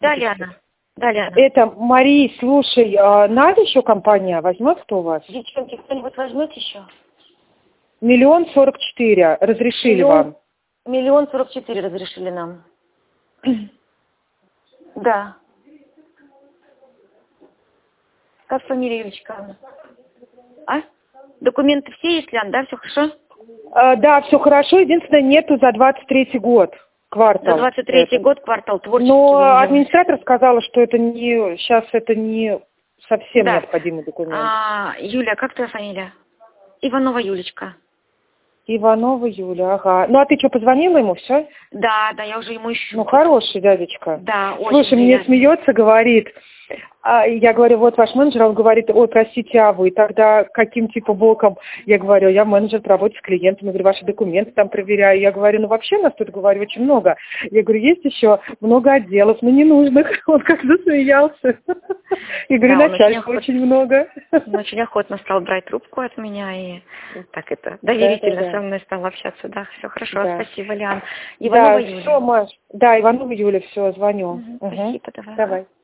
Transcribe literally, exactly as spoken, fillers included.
Да, Лиана. Да, Лиана. Это, Мария, слушай, а надо еще компания возьмет кто у вас? Девчонки, кто-нибудь возьмет еще? Миллион сорок четыре разрешили Миллион, вам. миллион сорок четыре разрешили нам. Да. Как фамилия Юлечка? А? Документы все есть, Лян, да? Все хорошо? А, да, все хорошо. Единственное, нету за двадцать третий год. Квартал. За двадцать третий это. год квартал творческий. Но администратор сказала, что это не сейчас это не совсем Да. необходимый документ. А, Юля, как твоя фамилия? Иванова Юлечка. Иванова Юля, ага. Ну а ты что, позвонила ему, все? Да, да, я уже ему ищу. Ну хороший дядечка. Да, очень Слушай, мне приятно. смеется, говорит. А я говорю, вот ваш менеджер, он говорит, ой, простите, а вы тогда каким типа боком? Я говорю, я менеджер по работе с клиентами, я говорю, ваши документы там проверяю. Я говорю, ну вообще нас тут, говорю, очень много. Я говорю, есть еще много отделов, но ненужных. Он как засмеялся. Я говорю, Да, он начальства очень, очень много. Он очень охотно стал брать трубку от меня и так это доверительно Да, да, да. со мной стал общаться. Да, все хорошо, Да. спасибо, Лиан. Иванова Да, Юля. все, Маш. Да, Иванова Юля, все, звоню. Мгм, Угу. спасибо, давай. Давай.